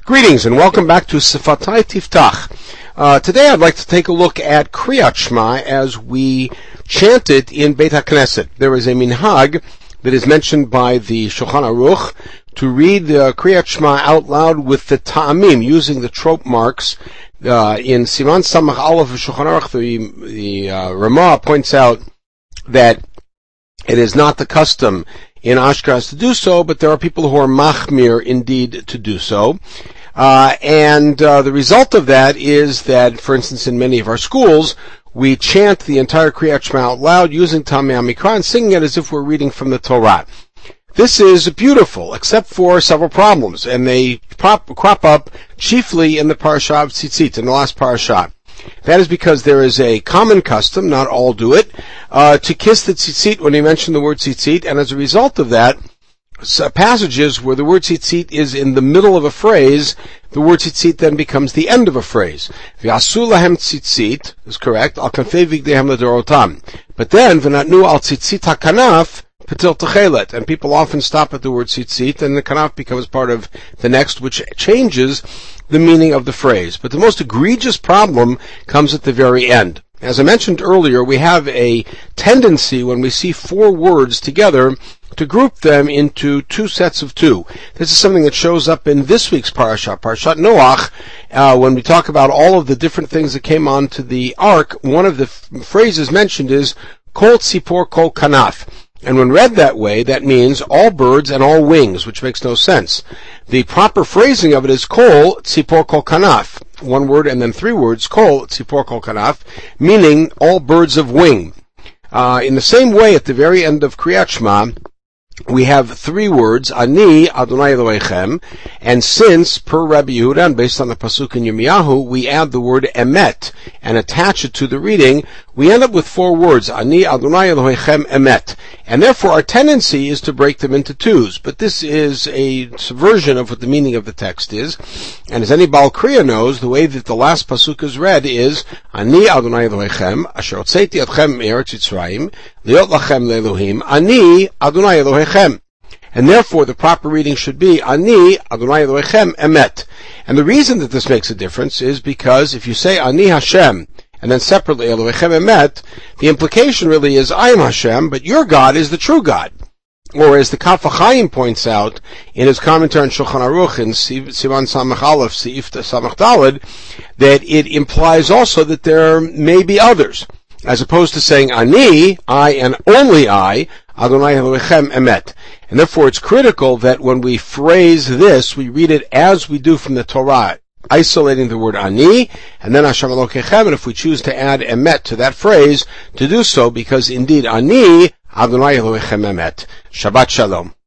Greetings and welcome back to Sifatai Tiftach. Today I'd like to take a look at Kriyat Shema as we chant it in Beit HaKnesset. There is a minhag that is mentioned by the Shulchan Aruch to read the Kriyat Shema out loud with the ta'amim, using the trope marks. In Siman Samach Aleph of Shulchan Aruch, the Ramah points out that it is not the custom in Ashkenaz to do so, but there are people who are machmir indeed to do so. The result of that is that, for instance, in many of our schools, we chant the entire Kriyat Shema out loud using Tamei HaMikra and singing it as if we're reading from the Torah. This is beautiful, except for several problems, and they crop up chiefly in the parasha of Tzitzit, in the last parasha. That is because there is a common custom, not all do it, to kiss the tzitzit when you mention the word tzitzit, and as a result of that, passages where the word tzitzit is in the middle of a phrase, the word tzitzit then becomes the end of a phrase. V'asu lahem tzitzit is correct, al kanfei vigdehem ledorotam. But then, v'natnu al tzitzit hakanaf, Patil Techelet, and people often stop at the word tzitzit, and the kanaf becomes part of the next, which changes the meaning of the phrase. But the most egregious problem comes at the very end. As I mentioned earlier, we have a tendency when we see four words together to group them into two sets of two. This is something that shows up in this week's parasha, Parashat Noach, when we talk about all of the different things that came onto the ark. One of the phrases mentioned is Kol Tzipor Kol Kanaf. And when read that way, that means all birds and all wings, which makes no sense. The proper phrasing of it is Kol Tzipor Kol Kanaf. One word and then three words, Kol Tzipor Kol Kanaf, meaning all birds of wing. In the same way, at the very end of Kriyat Shema, we have three words, Ani Adonai Elohechem, and since, per Rabbi Yehuda, and based on the Pasuk in Yirmiyahu, we add the word Emet, and attach it to the reading, we end up with four words, Ani Adonai Elohechem Emet. And therefore our tendency is to break them into twos, but this is a subversion of what the meaning of the text is. And as any Baal Kriya knows, the way that the last Pasuk is read is, Ani Adonai Elohechem, Asher Hotzeti Atchem Me'eretz Yitzrayim, Liot Lachem Le'Elohim, Ani Adonai Elohechem. And therefore the proper reading should be, Ani Adonai Elohechem Emet. And the reason that this makes a difference is because if you say Ani Hashem, and then separately Elohechem Emet, the implication really is, I am Hashem, but your God is the true God. Or as the Kaf HaChaim points out in his commentary on Shulchan Aruch in Siman Samach Aleph, Seif Samach Daled, that it implies also that there may be others, as opposed to saying Ani, I and only I, Adonai Elohechem Emet. And therefore it's critical that when we phrase this, we read it as we do from the Torah, isolating the word Ani, and then Hashem Elokechem, and if we choose to add Emet to that phrase, to do so, because indeed Ani, Adonai Elohechem Emet. Shabbat Shalom.